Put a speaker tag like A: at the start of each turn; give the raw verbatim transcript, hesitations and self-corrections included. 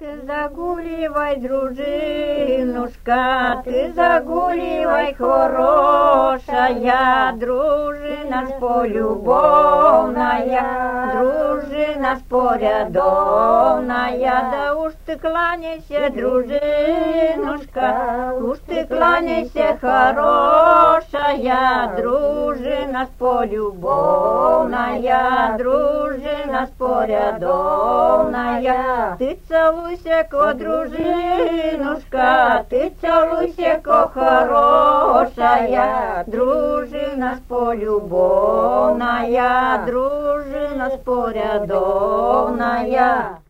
A: Ты загуливай, дружинушка, ты загуливай, хорошая, дружина полюбовная, дружина порядовная. Да уж ты кланяйся, дружинушка, уж ты кланяйся, хорошая, дружина полюбовная, дружина порядовная. Ты целуйся, ко дружинушка, ты целуйся, ко хорошая, дружина полюбовная, дружина порядовная.